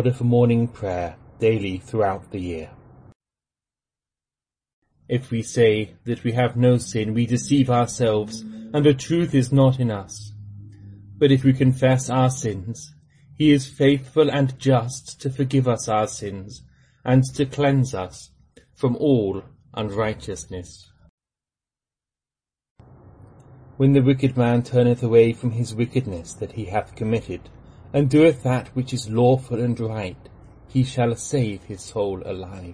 order for morning prayer daily throughout the year. If we say that we have no sin, we deceive ourselves, and the truth is not in us. But if we confess our sins, he is faithful and just to forgive us our sins, and to cleanse us from all unrighteousness. When the wicked man turneth away from his wickedness that he hath committed, and doeth that which is lawful and right, he shall save his soul alive.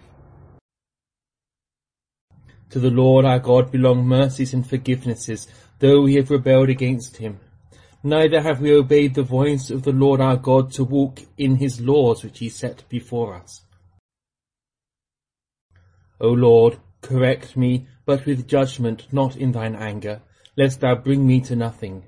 To the Lord our God belong mercies and forgivenesses, though we have rebelled against him. Neither have we obeyed the voice of the Lord our God to walk in his laws which he set before us. O Lord, correct me, but with judgment, not in thine anger, lest thou bring me to nothing.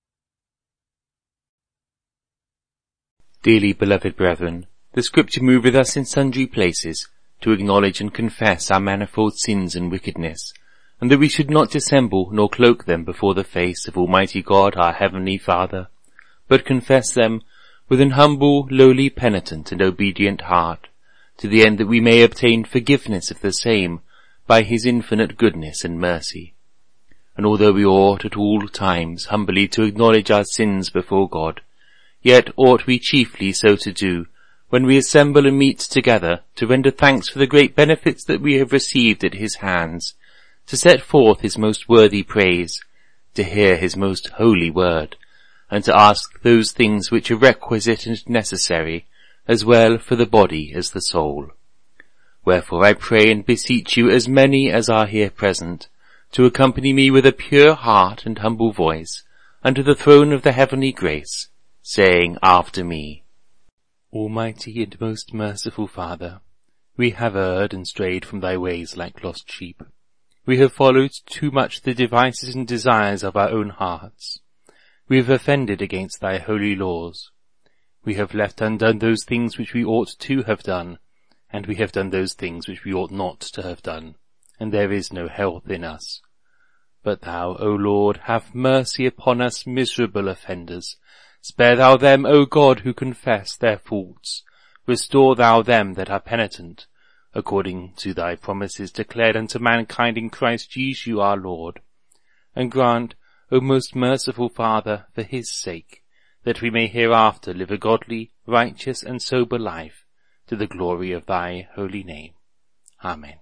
Dearly beloved brethren, the Scripture moveth us in sundry places to acknowledge and confess our manifold sins and wickedness, and that we should not dissemble nor cloak them before the face of Almighty God our Heavenly Father, but confess them with an humble, lowly, penitent, and obedient heart, to the end that we may obtain forgiveness of the same by his infinite goodness and mercy. And although we ought at all times humbly to acknowledge our sins before God, yet ought we chiefly so to do when we assemble and meet together to render thanks for the great benefits that we have received at his hands, to set forth his most worthy praise, to hear his most holy word, and to ask those things which are requisite and necessary, as well for the body as the soul. Wherefore I pray and beseech you, as many as are here present, to accompany me with a pure heart and humble voice unto the throne of the heavenly grace, saying after me, Almighty and most merciful Father, we have erred and strayed from thy ways like lost sheep. We have followed too much the devices and desires of our own hearts. We have offended against thy holy laws. We have left undone those things which we ought to have done, and we have done those things which we ought not to have done, and there is no health in us. But thou, O Lord, have mercy upon us miserable offenders. Spare thou them, O God, who confess their faults. Restore thou them that are penitent, according to thy promises declared unto mankind in Christ Jesus our Lord. And grant, O most merciful Father, for his sake, that we may hereafter live a godly, righteous, and sober life, to the glory of thy holy name. Amen.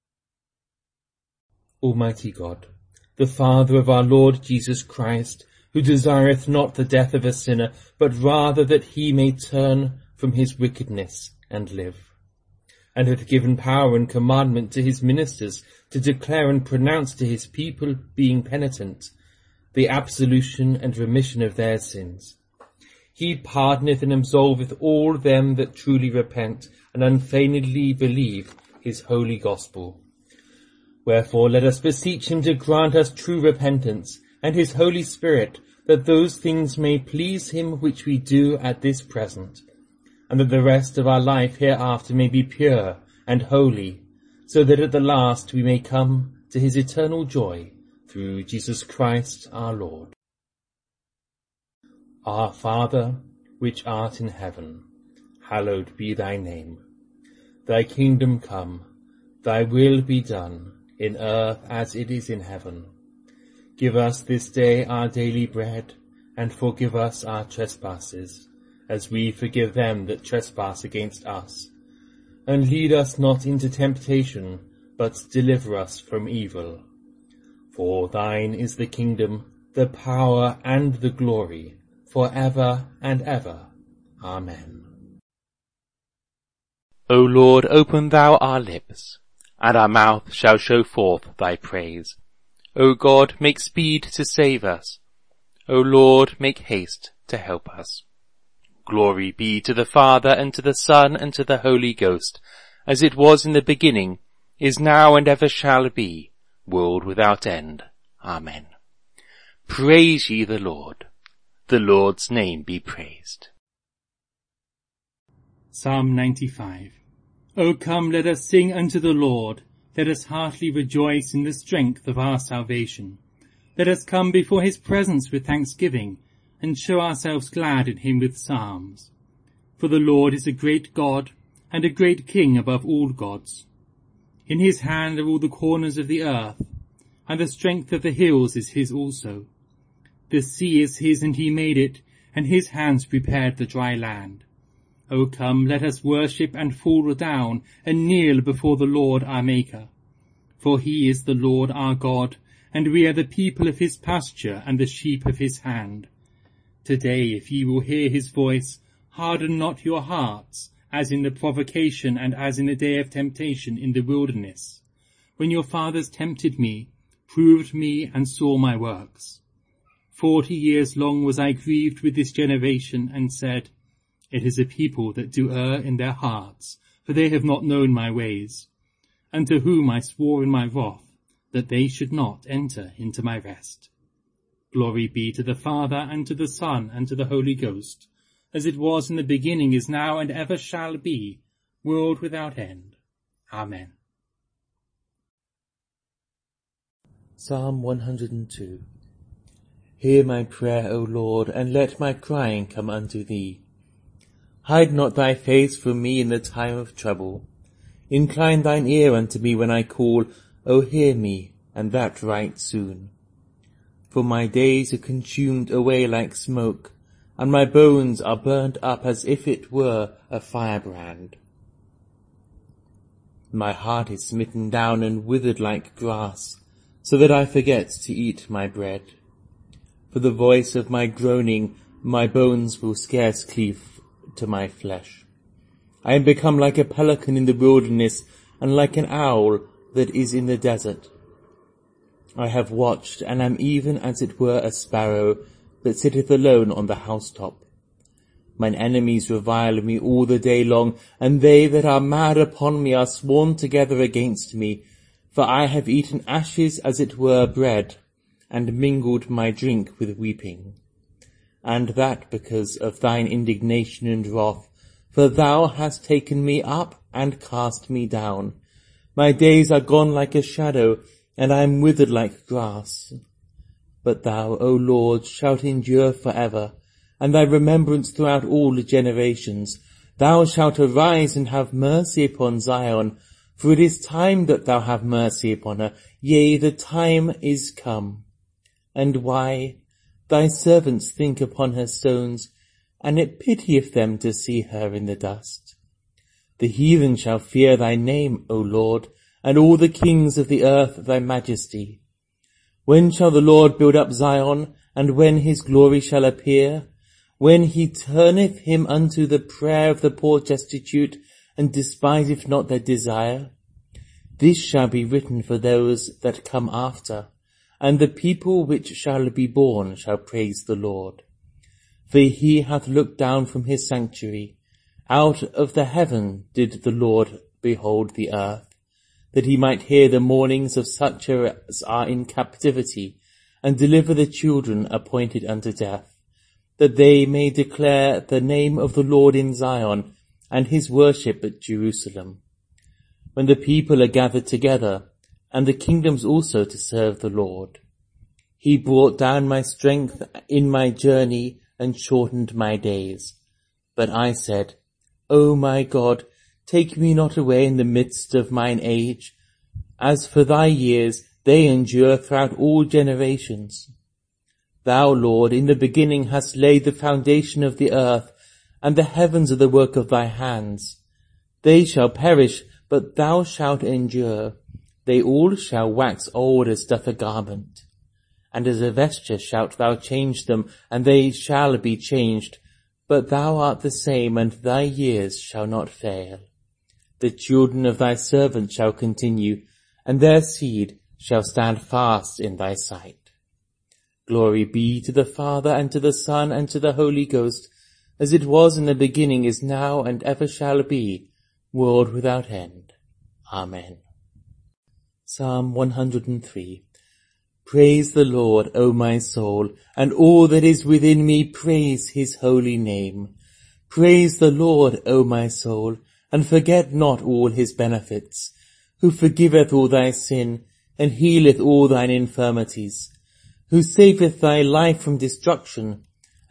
Almighty God, the Father of our Lord Jesus Christ, who desireth not the death of a sinner, but rather that he may turn from his wickedness and live, and hath given power and commandment to his ministers to declare and pronounce to his people, being penitent, the absolution and remission of their sins. He pardoneth and absolveth all them that truly repent and unfeignedly believe his holy gospel. Wherefore let us beseech him to grant us true repentance, and his Holy Spirit, that those things may please him which we do at this present, and that the rest of our life hereafter may be pure and holy, so that at the last we may come to his eternal joy, through Jesus Christ our Lord. Our Father, which art in heaven, hallowed be thy name. Thy kingdom come, thy will be done, in earth as it is in heaven. Give us this day our daily bread, and forgive us our trespasses, as we forgive them that trespass against us. And lead us not into temptation, but deliver us from evil. For thine is the kingdom, the power, and the glory, for ever and ever. Amen. O Lord, open thou our lips, and our mouth shall show forth thy praise. O God, make speed to save us. O Lord, make haste to help us. Glory be to the Father, and to the Son, and to the Holy Ghost, as it was in the beginning, is now, and ever shall be, world without end. Amen. Praise ye the Lord. The Lord's name be praised. Psalm 95. O come, let us sing unto the Lord. Let us heartily rejoice in the strength of our salvation. Let us come before his presence with thanksgiving, and show ourselves glad in him with psalms. For the Lord is a great God, and a great King above all gods. In his hand are all the corners of the earth, and the strength of the hills is his also. The sea is his, and he made it, and his hands prepared the dry land. O come, let us worship and fall down, and kneel before the Lord our Maker. For he is the Lord our God, and we are the people of his pasture, and the sheep of his hand. Today, if ye will hear his voice, harden not your hearts, as in the provocation and as in the day of temptation in the wilderness, when your fathers tempted me, proved me, and saw my works. 40 years long was I grieved with this generation, and said, It is a people that do err in their hearts, for they have not known my ways, and to whom I swore in my wrath, that they should not enter into my rest. Glory be to the Father, and to the Son, and to the Holy Ghost, as it was in the beginning, is now, and ever shall be, world without end. Amen. Psalm 102. Hear my prayer, O Lord, and let my crying come unto thee. Hide not thy face from me in the time of trouble. Incline thine ear unto me when I call, O hear me, and that right soon. For my days are consumed away like smoke, and my bones are burnt up as if it were a firebrand. My heart is smitten down and withered like grass, so that I forget to eat my bread. For the voice of my groaning, my bones will scarce cleave to my flesh. I am become like a pelican in the wilderness, and like an owl that is in the desert. I have watched, and am even as it were a sparrow that sitteth alone on the housetop. Mine enemies revile me all the day long, and they that are mad upon me are sworn together against me. For I have eaten ashes as it were bread, and mingled my drink with weeping. And that because of thine indignation and wrath, for thou hast taken me up and cast me down. My days are gone like a shadow, and I am withered like grass. But thou, O Lord, shalt endure for ever, and thy remembrance throughout all generations. Thou shalt arise and have mercy upon Zion, for it is time that thou have mercy upon her. Yea, the time is come. And why? Thy servants think upon her stones, and it pitieth them to see her in the dust. The heathen shall fear thy name, O Lord, and all the kings of the earth thy majesty. When shall the Lord build up Zion, and when his glory shall appear? When he turneth him unto the prayer of the poor destitute, and despiseth not their desire? This shall be written for those that come after, and the people which shall be born shall praise the Lord. For he hath looked down from his sanctuary. Out of the heaven did the Lord behold the earth, that he might hear the mournings of such as are in captivity, and deliver the children appointed unto death, that they may declare the name of the Lord in Zion, and his worship at Jerusalem. When the people are gathered together, and the kingdoms also to serve the Lord. He brought down my strength in my journey, and shortened my days. But I said, O my God, take me not away in the midst of mine age. As for thy years, they endure throughout all generations. Thou, Lord, in the beginning hast laid the foundation of the earth, and the heavens are the work of thy hands. They shall perish, but thou shalt endure. They all shall wax old as doth a garment. And as a vesture shalt thou change them, and they shall be changed. But thou art the same, and thy years shall not fail. The children of thy servants shall continue, and their seed shall stand fast in thy sight. Glory be to the Father, and to the Son, and to the Holy Ghost, as it was in the beginning, is now, and ever shall be, world without end. Amen. Psalm 103. Praise the Lord, O my soul, and all that is within me, praise his holy name. Praise the Lord, O my soul, and forget not all his benefits, who forgiveth all thy sin, and healeth all thine infirmities, who saveth thy life from destruction,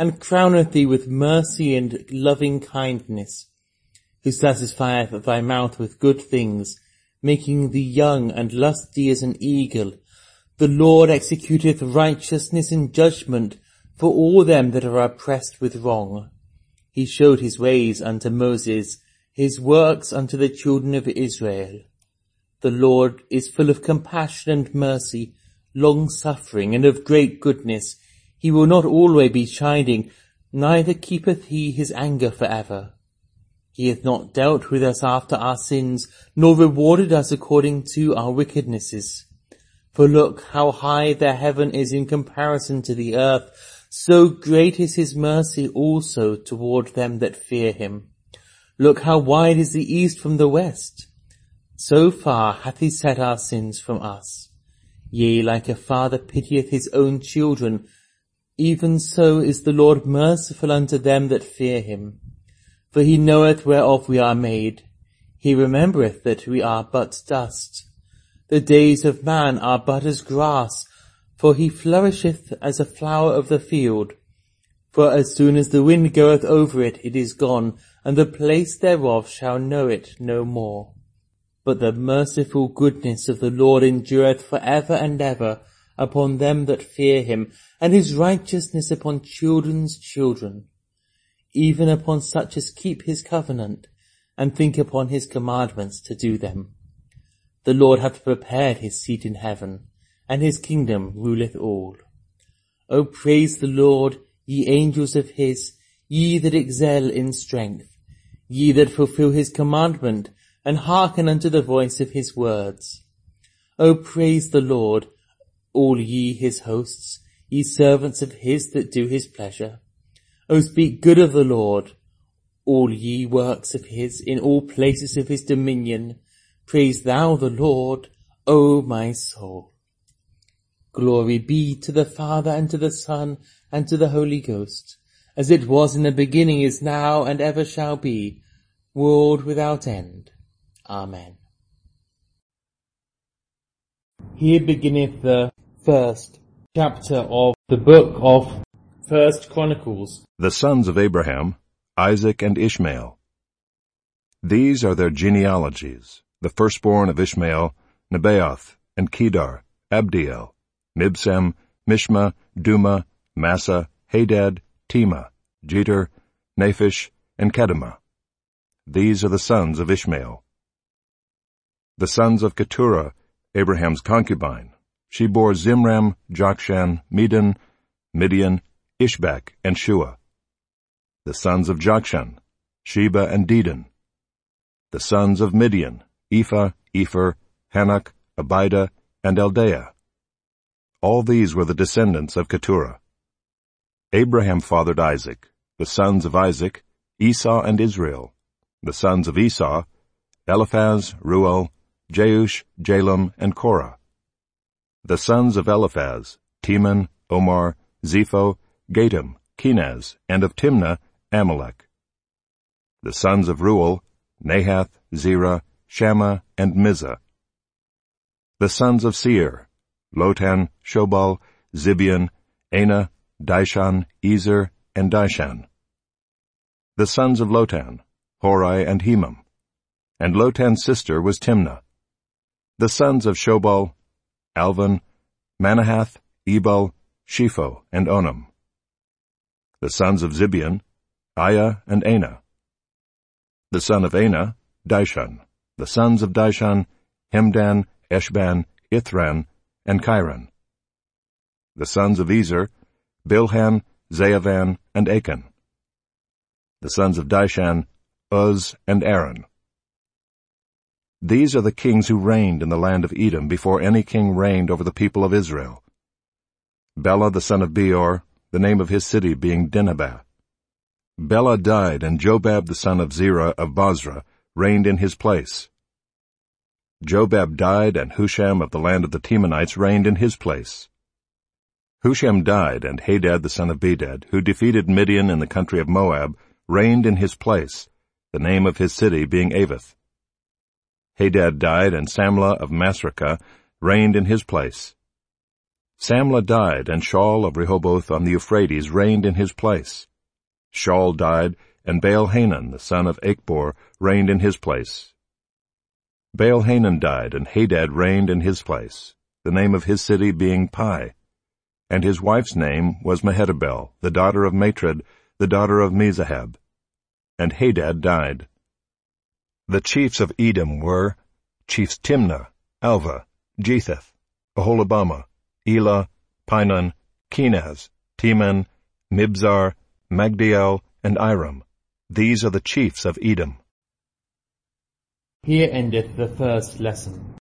and crowneth thee with mercy and loving kindness, who satisfieth thy mouth with good things, making thee young and lusty as an eagle. The Lord executeth righteousness and judgment for all them that are oppressed with wrong. He showed his ways unto Moses, his works unto the children of Israel. The Lord is full of compassion and mercy, long-suffering, and of great goodness. He will not always be chiding, neither keepeth he his anger for ever. He hath not dealt with us after our sins, nor rewarded us according to our wickednesses. For look how high the heaven is in comparison to the earth, so great is his mercy also toward them that fear him. Look how wide is the east from the west. So far hath he set our sins from us. Yea, like a father pitieth his own children, even so is the Lord merciful unto them that fear him. For he knoweth whereof we are made. He remembereth that we are but dust. The days of man are but as grass, for he flourisheth as a flower of the field. For as soon as the wind goeth over it, it is gone, and the place thereof shall know it no more. But the merciful goodness of the Lord endureth for ever and ever upon them that fear him, and his righteousness upon children's children, even upon such as keep his covenant, and think upon his commandments to do them. The Lord hath prepared his seat in heaven, and his kingdom ruleth all. O praise the Lord, ye angels of his, ye that excel in strength, ye that fulfill his commandment, and hearken unto the voice of his words. O praise the Lord, all ye his hosts, ye servants of his that do his pleasure. O speak good of the Lord, all ye works of his, in all places of his dominion. Praise thou the Lord, O my soul. Glory be to the Father, and to the Son, and to the Holy Ghost, as it was in the beginning, is now, and ever shall be, world without end. Amen. Here beginneth the first chapter of the book of 1 Chronicles. The sons of Abraham, Isaac and Ishmael. These are their genealogies. The firstborn of Ishmael, Nebaioth, and Kedar, Abdiel, Mibsam, Mishma, Duma, Massa, Hadad, Tema, Jeter, Naphish, and Kedemah. These are the sons of Ishmael. The sons of Keturah, Abraham's concubine. She bore Zimram, Jokshan, Medan, Midian, Ishbak, and Shua. The sons of Jokshan, Sheba and Dedan. The sons of Midian, Ephah, Epher, Hanok, Abida, and Eldaah. All these were the descendants of Keturah. Abraham fathered Isaac. The sons of Isaac, Esau and Israel. The sons of Esau, Eliphaz, Reuel, Jeush, Jalem, and Korah. The sons of Eliphaz, Teman, Omar, Zepho, Gatam, Kenaz, and of Timnah, Amalek. The sons of Reuel, Nahath, Zerah, Shammah, and Mizah. The sons of Seir, Lotan, Shobal, Zibeon, Anah, Dishan, Ezer, and Dishan. The sons of Lotan, Hori and Hemam. And Lotan's sister was Timnah. The sons of Shobal, Alvan, Manahath, Ebal, Shepho, and Onam. The sons of Zibeon, Aiah and Anah. The son of Anah, Dishan. The sons of Dishan, Hemdan, Eshban, Ithran, and Chiron. The sons of Ezer, Bilhan, Zaavan, and Achan. The sons of Dishan, Uz, and Aaron. These are the kings who reigned in the land of Edom before any king reigned over the people of Israel. Bela the son of Beor, the name of his city being Dinhabah. Bela died, and Jobab the son of Zerah of Bozrah reigned in his place. Jobab died, and Husham of the land of the Temanites reigned in his place. Husham died, and Hadad the son of Bedad, who defeated Midian in the country of Moab, reigned in his place, the name of his city being Avith. Hadad died, and Samlah of Masrekah reigned in his place. Samlah died, and Shaul of Rehoboth on the Euphrates reigned in his place. Shaul died, and Baal-Hanan, the son of Achbor, reigned in his place. Baal-Hanan died, and Hadad reigned in his place, the name of his city being Pai. And his wife's name was Mehetabel, the daughter of Matred, the daughter of Mezahab. And Hadad died. The chiefs of Edom were chiefs Timnah, Alva, Jetheth, Aholibamah, Elah, Pinon, Kenaz, Teman, Mibzar, Magdiel, and Iram. These are the chiefs of Edom. Here endeth the first lesson.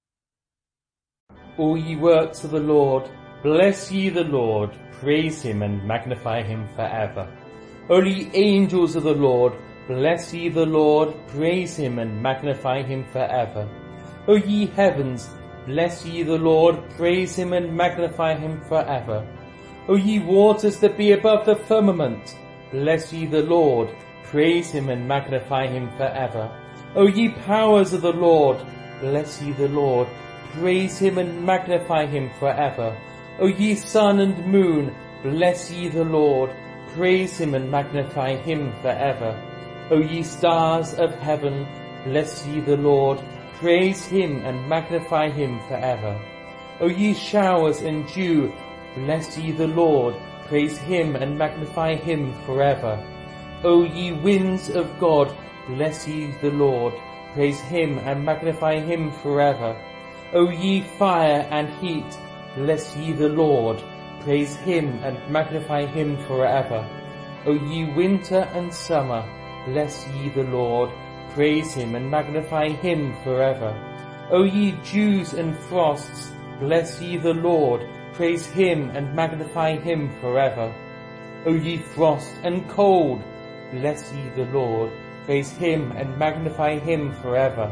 All ye works of the Lord, bless ye the Lord, praise him and magnify him forever. O ye angels of the Lord, bless ye the Lord, praise him and magnify him forever. O ye heavens, bless ye the Lord, praise him and magnify him forever. O ye waters that be above the firmament, bless ye the Lord, praise him and magnify him forever. O ye powers of the Lord, bless ye the Lord, praise him and magnify him forever. O ye sun and moon, bless ye the Lord, praise him and magnify him forever. O ye stars of heaven, bless ye the Lord, praise him and magnify him forever. O ye showers and dew, bless ye the Lord, praise him and magnify him forever. O ye winds of God, bless ye the Lord, praise him and magnify him forever. O ye fire and heat, bless ye the Lord, praise him and magnify him forever. O ye winter and summer, bless ye the Lord, praise him and magnify him forever. O ye dews and frosts, bless ye the Lord, praise him and magnify him forever. O ye frost and cold, bless ye the Lord, praise him and magnify him forever.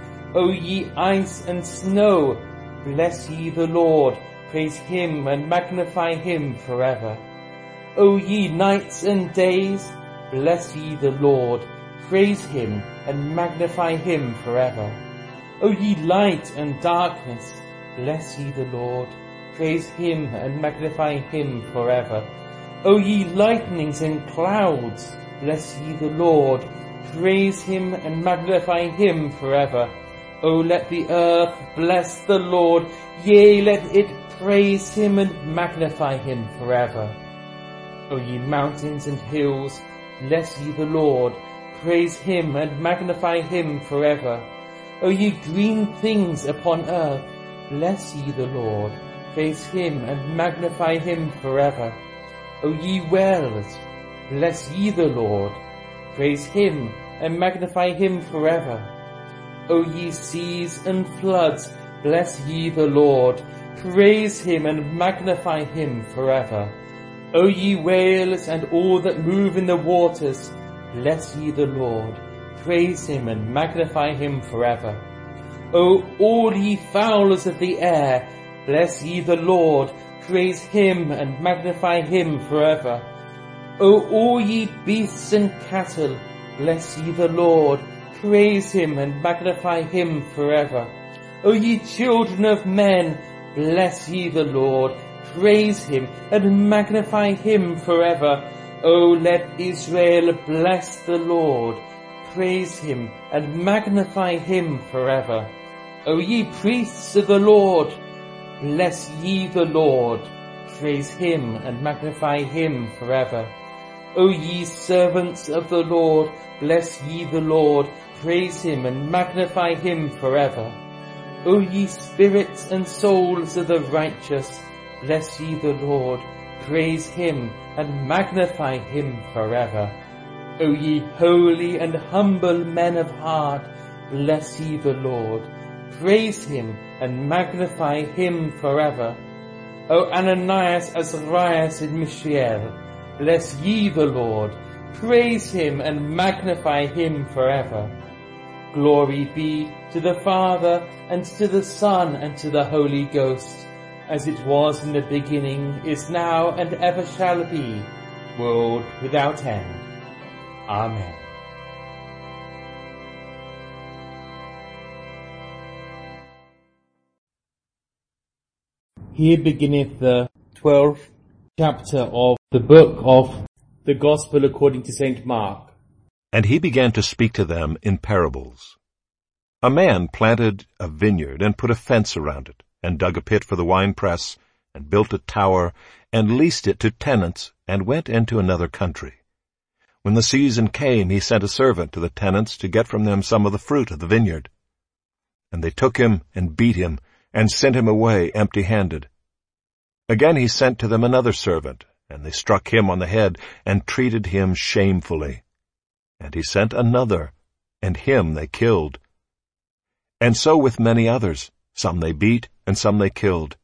O ye ice and snow, bless ye the Lord, praise him and magnify him forever. O ye nights and days, bless ye the Lord, praise him and magnify him forever. O ye light and darkness, bless ye the Lord, praise him and magnify him forever. O ye lightnings and clouds, bless ye the Lord, praise him and magnify him forever. O let the earth bless the Lord, yea, let it praise him and magnify him forever. O ye mountains and hills, bless ye the Lord, praise him and magnify him forever. O ye green things upon earth, bless ye the Lord, praise him and magnify him forever. O ye wells, bless ye the Lord, praise him and magnify him forever. O ye seas and floods, bless ye the Lord, praise him and magnify him forever. O ye whales and all that move in the waters, bless ye the Lord, praise him and magnify him forever. O all ye fowlers of the air, bless ye the Lord, praise him and magnify him forever. O all ye beasts and cattle, bless ye the Lord, praise him and magnify him forever. O ye children of men, bless ye the Lord, praise him and magnify him forever. O let Israel bless the Lord, praise him and magnify him forever. O ye priests of the Lord, bless ye the Lord, praise him and magnify him forever. O ye servants of the Lord, bless ye the Lord, praise him and magnify him forever. O ye spirits and souls of the righteous, bless ye the Lord, praise him and magnify him forever. O ye holy and humble men of heart, bless ye the Lord, praise him and magnify him forever. O Ananias, Azarias, and Mishael, bless ye the Lord, praise him and magnify him forever. Glory be to the Father, and to the Son, and to the Holy Ghost, as it was in the beginning, is now, and ever shall be, world without end. Amen. Here beginneth the 12th chapter of the book of the Gospel according to St. Mark. And he began to speak to them in parables. A man planted a vineyard and put a fence around it, and dug a pit for the winepress, and built a tower, and leased it to tenants, and went into another country. When the season came, he sent a servant to the tenants to get from them some of the fruit of the vineyard. And they took him and beat him, and sent him away empty-handed. Again he sent to them another servant, and they struck him on the head, and treated him shamefully. And he sent another, and him they killed. And so with many others, some they beat, and some they killed.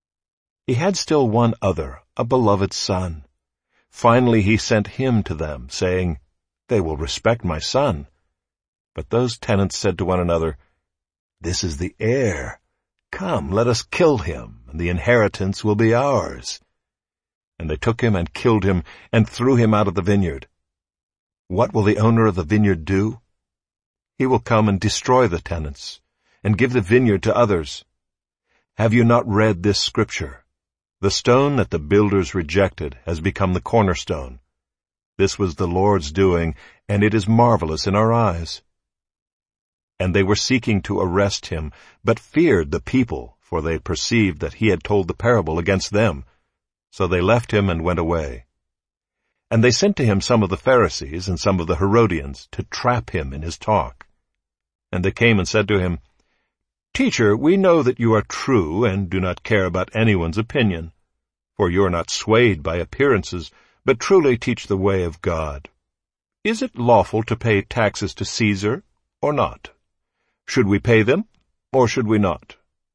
He had still one other, a beloved son. Finally he sent him to them, saying, They will respect my son. But those tenants said to one another, This is the heir. Come, let us kill him, and the inheritance will be ours. And they took him and killed him, and threw him out of the vineyard. What will the owner of the vineyard do? He will come and destroy the tenants, and give the vineyard to others. Have you not read this scripture? The stone that the builders rejected has become the cornerstone. This was the Lord's doing, and it is marvelous in our eyes. And they were seeking to arrest him, but feared the people, for they perceived that he had told the parable against them. So they left him and went away. And they sent to him some of the Pharisees and some of the Herodians to trap him in his talk. And they came and said to him, Teacher, we know that you are true and do not care about anyone's opinion, for you are not swayed by appearances, but truly teach the way of God. Is it lawful to pay taxes to Caesar or not? Should we pay them, or should we not?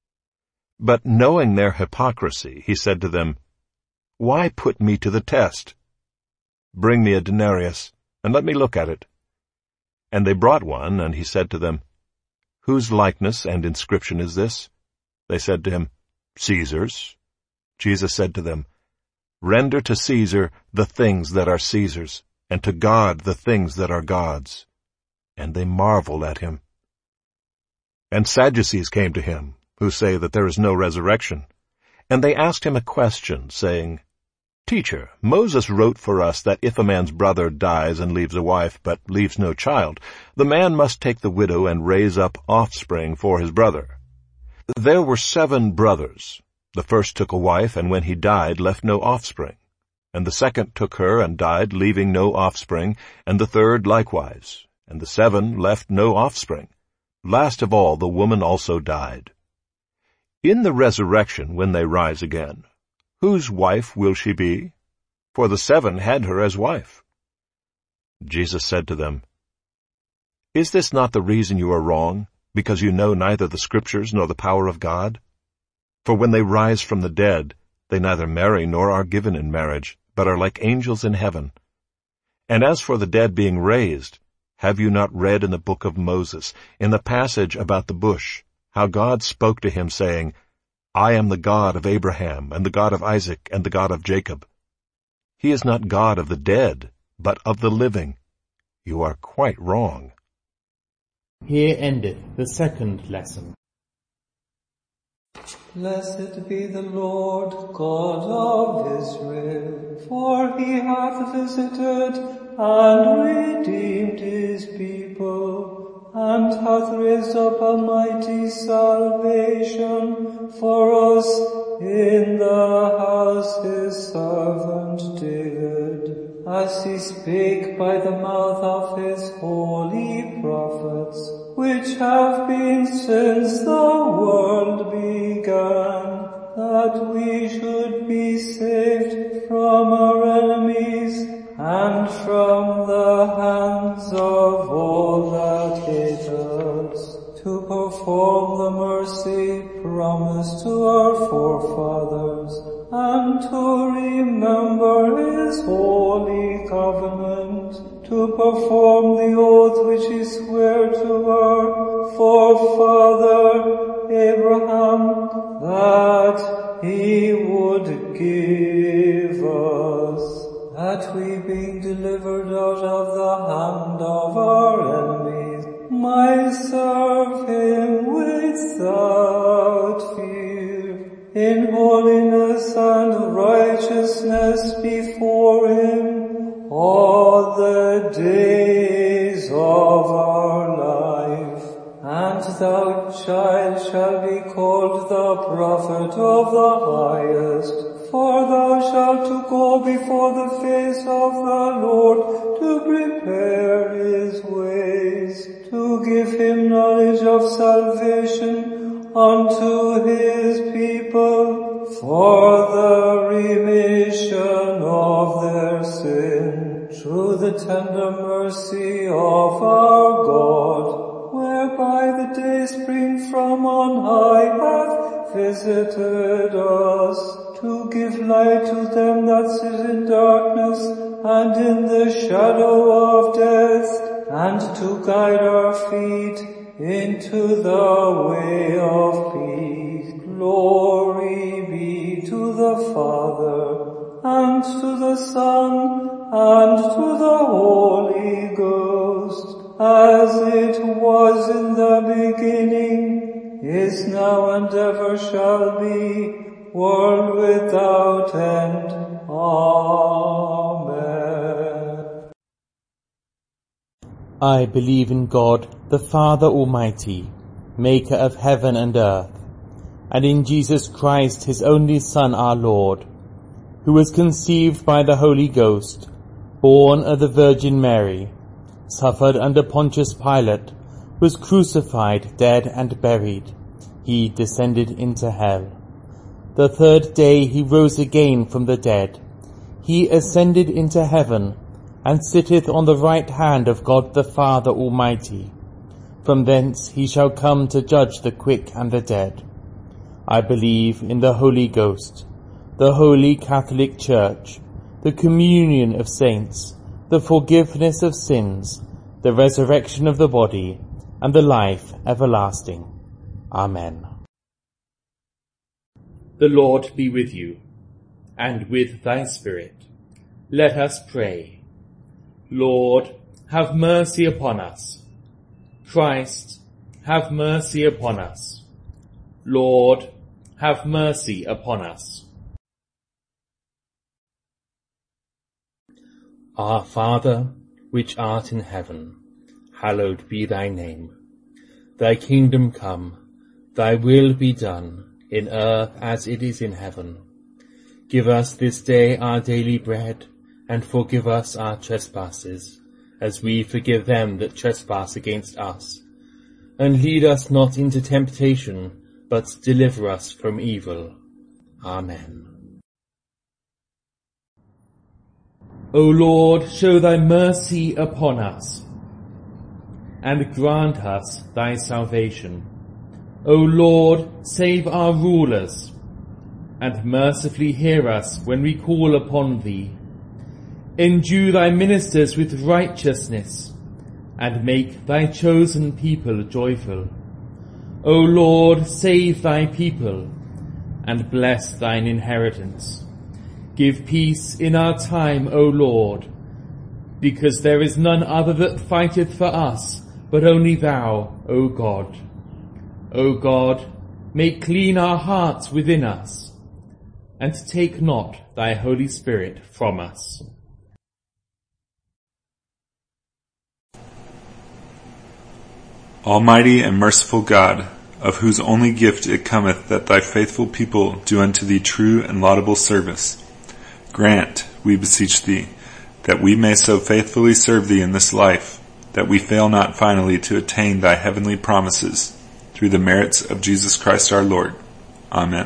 But knowing their hypocrisy, he said to them, Why put me to the test? Bring me a denarius, and let me look at it. And they brought one, and he said to them, Whose likeness and inscription is this? They said to him, Caesar's. Jesus said to them, Render to Caesar the things that are Caesar's, and to God the things that are God's. And they marveled at him. And Sadducees came to him, who say that there is no resurrection. And they asked him a question, saying, Teacher, Moses wrote for us that if a man's brother dies and leaves a wife, but leaves no child, the man must take the widow and raise up offspring for his brother. There were 7 brothers. The first took a wife, and when he died, left no offspring. And the second took her and died, leaving no offspring, and the third likewise. And the 7 left no offspring. Last of all, the woman also died. In the resurrection, when they rise again, whose wife will she be? For the 7 had her as wife. Jesus said to them, Is this not the reason you are wrong, because you know neither the Scriptures nor the power of God? For when they rise from the dead, they neither marry nor are given in marriage, but are like angels in heaven. And as for the dead being raised, have you not read in the book of Moses, in the passage about the bush, how God spoke to him, saying, I am the God of Abraham, and the God of Isaac, and the God of Jacob. He is not God of the dead, but of the living. You are quite wrong. Here endeth the second lesson. Blessed be the Lord God of Israel, for he hath visited and redeemed his people, and hath raised up a mighty salvation for us in the house his servant David, as he spake by the mouth of his holy prophets, which have been since the world began, that we should be saved from our enemies and from the hands of all that hate us, to perform the mercy promised to our forefathers, and to remember his holy covenant, to perform the oath which he sware to our forefather Abraham, that he would give us, that we, being delivered out of the hand of our enemies, might serve him without fear, in holiness and righteousness before him all the days of our life. And thou, child, shalt be called the prophet of the highest, for thou shalt go before the face of the Lord to prepare his ways, to give him knowledge of salvation unto his people, for the remission of their sin, through the tender mercy of our God, whereby the day spring from on high hath visited us, to give light to them that sit in darkness and in the shadow of death, and to guide our feet into the way of peace. Glory be to the Father, and to the Son, and to the Holy Ghost, as it was in the beginning, is now, and ever shall be, world without end. Amen. I believe in God, the Father Almighty, maker of heaven and earth, and in Jesus Christ, his only Son, our Lord, who was conceived by the Holy Ghost, born of the Virgin Mary, suffered under Pontius Pilate, was crucified, dead, and buried. He descended into hell. The third day he rose again from the dead. He ascended into heaven, and sitteth on the right hand of God the Father Almighty. From thence he shall come to judge the quick and the dead. I believe in the Holy Ghost, the Holy Catholic Church, the communion of saints, the forgiveness of sins, the resurrection of the body, and the life everlasting. Amen. The Lord be with you, and with thy spirit. Let us pray. Lord, have mercy upon us. Christ, have mercy upon us. Lord, have mercy upon us. Our Father, which art in heaven, hallowed be thy name. Thy kingdom come, thy will be done, in earth as it is in heaven. Give us this day our daily bread, and forgive us our trespasses, as we forgive them that trespass against us. And lead us not into temptation, but deliver us from evil. Amen. O Lord, show thy mercy upon us, and grant us thy salvation. O Lord, save our rulers, and mercifully hear us when we call upon thee. Endue thy ministers with righteousness, and make thy chosen people joyful. O Lord, save thy people, and bless thine inheritance. Give peace in our time, O Lord, because there is none other that fighteth for us, but only thou, O God. O God, make clean our hearts within us, and take not thy Holy Spirit from us. Almighty and merciful God, of whose only gift it cometh that thy faithful people do unto thee true and laudable service, grant, we beseech thee, that we may so faithfully serve thee in this life, that we fail not finally to attain thy heavenly promises, through the merits of Jesus Christ our Lord. Amen.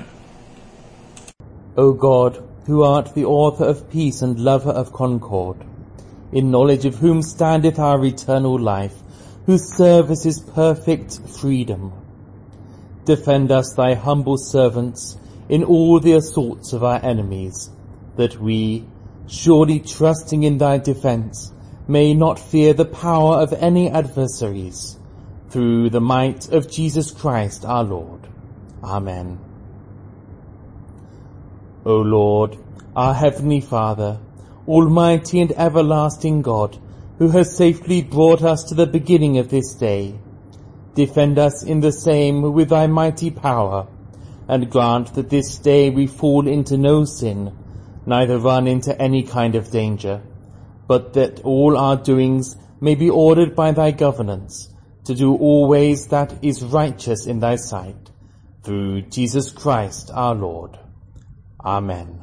O God, who art the author of peace and lover of concord, in knowledge of whom standeth our eternal life, whose service is perfect freedom, defend us, thy humble servants, in all the assaults of our enemies, that we, surely trusting in thy defence, may not fear the power of any adversaries, through the might of Jesus Christ our Lord. Amen. O Lord, our heavenly Father, almighty and everlasting God, who has safely brought us to the beginning of this day, defend us in the same with thy mighty power, and grant that this day we fall into no sin, neither run into any kind of danger, but that all our doings may be ordered by thy governance, to do always that is righteous in thy sight, through Jesus Christ our Lord. Amen.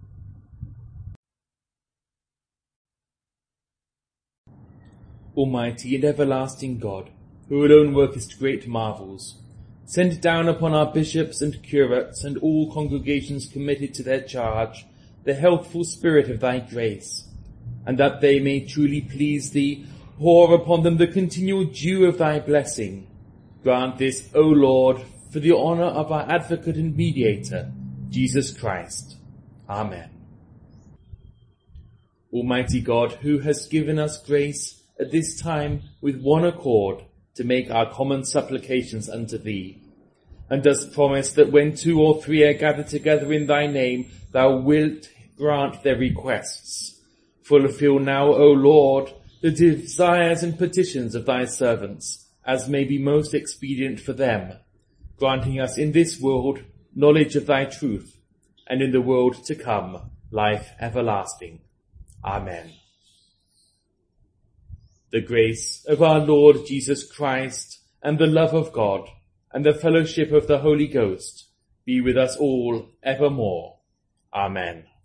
Almighty and everlasting God, who alone workest great marvels, send down upon our bishops and curates and all congregations committed to their charge the healthful spirit of thy grace, and that they may truly please thee, pour upon them the continual dew of thy blessing. Grant this, O Lord, for the honour of our advocate and mediator, Jesus Christ. Amen. Almighty God, who hast given us grace at this time with one accord to make our common supplications unto thee, and dost promise that when 2 or 3 are gathered together in thy name, thou wilt grant their requests. Fulfill now, O Lord, the desires and petitions of thy servants, as may be most expedient for them, granting us in this world knowledge of thy truth, and in the world to come life everlasting. Amen. The grace of our Lord Jesus Christ, and the love of God, and the fellowship of the Holy Ghost be with us all evermore. Amen.